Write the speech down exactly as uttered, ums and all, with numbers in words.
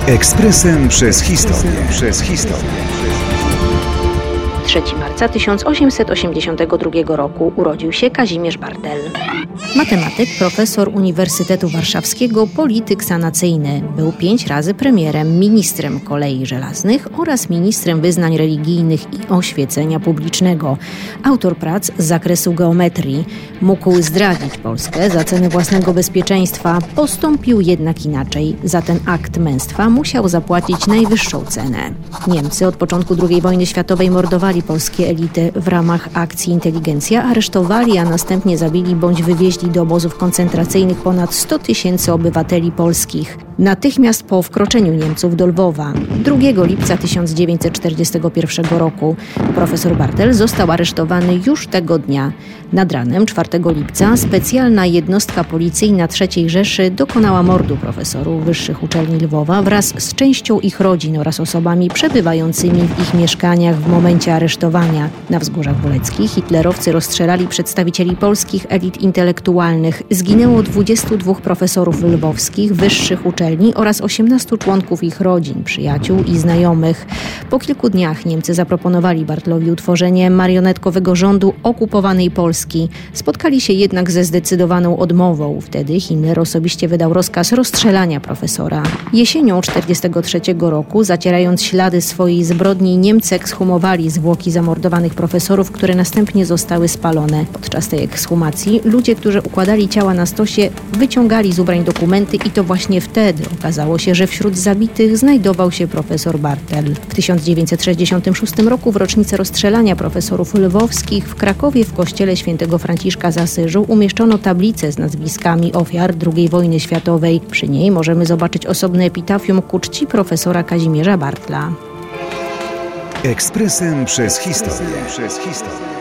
Ekspresem przez historię. Przez historię. trzeciego marca tysiąc osiemset osiemdziesiątego drugiego roku urodził się Kazimierz Bartel. Matematyk, profesor Uniwersytetu Warszawskiego, polityk sanacyjny. Był pięć razy premierem, ministrem kolei żelaznych oraz ministrem wyznań religijnych i oświecenia publicznego. Autor prac z zakresu geometrii. Mógł zdradzić Polskę za cenę własnego bezpieczeństwa. Postąpił jednak inaczej. Za ten akt męstwa musiał zapłacić najwyższą cenę. Niemcy od początku drugiej wojny światowej mordowali polskie elity. W ramach akcji Inteligencja aresztowali, a następnie zabili bądź wywieźli do obozów koncentracyjnych ponad sto tysięcy obywateli polskich. Natychmiast po wkroczeniu Niemców do Lwowa, drugiego lipca tysiąc dziewięćset czterdziestego pierwszego roku, profesor Bartel został aresztowany już tego dnia. Nad ranem czwartego lipca specjalna jednostka policyjna trzeciej Rzeszy dokonała mordu profesorów wyższych uczelni Lwowa wraz z częścią ich rodzin oraz osobami przebywającymi w ich mieszkaniach w momencie aresztowania. Na Wzgórzach Woleckich hitlerowcy rozstrzelali przedstawicieli polskich elit intelektualnych. Zginęło dwudziestu dwóch profesorów lwowskich wyższych uczelni oraz osiemnastu członków ich rodzin, przyjaciół i znajomych. Po kilku dniach Niemcy zaproponowali Bartlowi utworzenie marionetkowego rządu okupowanej Polski. Spotkali się jednak ze zdecydowaną odmową. Wtedy Himmler osobiście wydał rozkaz rozstrzelania profesora. Jesienią czterdziestego trzeciego roku, zacierając ślady swojej zbrodni, Niemcy ekshumowali zwłoki zamordowanych profesorów, które następnie zostały spalone. Podczas tej ekshumacji ludzie, którzy układali ciała na stosie, wyciągali z ubrań dokumenty i to właśnie wtedy okazało się, że wśród zabitych znajdował się profesor Bartel. W tysiąc dziewięćset sześćdziesiątym szóstym roku w rocznicę rozstrzelania profesorów lwowskich w Krakowie w kościele świętego Franciszka z Asyżu umieszczono tablicę z nazwiskami ofiar drugiej wojny światowej. Przy niej możemy zobaczyć osobne epitafium ku czci profesora Kazimierza Bartla. Ekspresem przez historię. Przez historię.